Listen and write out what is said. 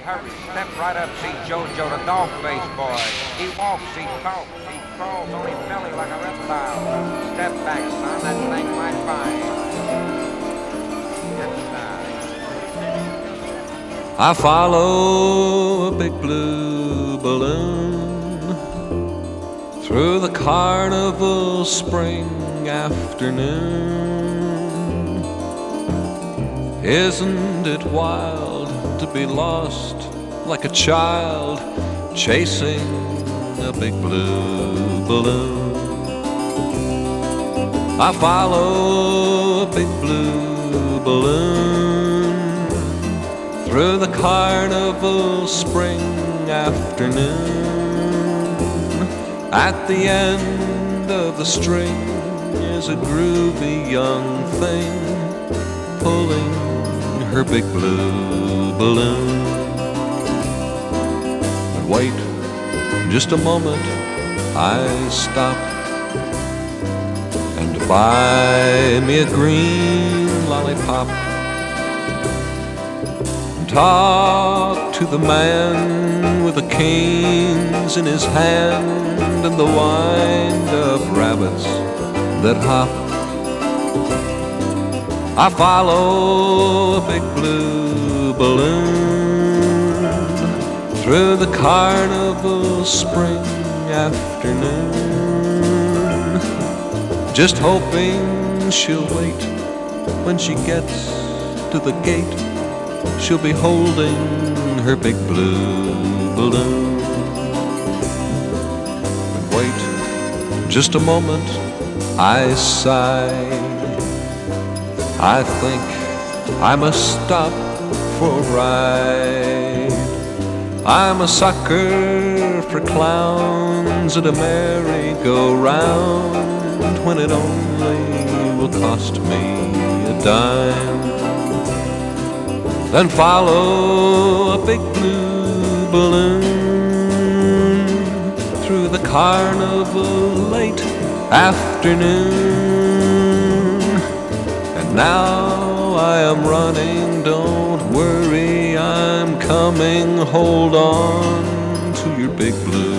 hurry, step right up, see Jojo, the dog-faced boy. He walks, he talks, he crawls on his belly like a reptile. Step back, son, that thing might bite. I follow a big blue balloon through the carnival spring afternoon. Isn't it wild to be lost like a child chasing a big blue balloon? I follow a big blue balloon through the carnival spring afternoon. At the end of the string is a groovy young thing pulling her big blue balloon. And wait just a moment, I stop and buy me a green lollipop. Talk to the man with the canes in his hand and the wind-up rabbits that hop. I follow a big blue balloon through the carnival spring afternoon, just hoping she'll wait. When she gets to the gate, she'll be holding her big blue balloon. But wait just a moment, I sigh. I think I must stop for a ride. I'm a sucker for clowns at a merry-go-round when it only will cost me a dime. Then follow a big blue balloon through the carnival late afternoon. And now I am running, don't worry, I'm coming. Hold on to your big blue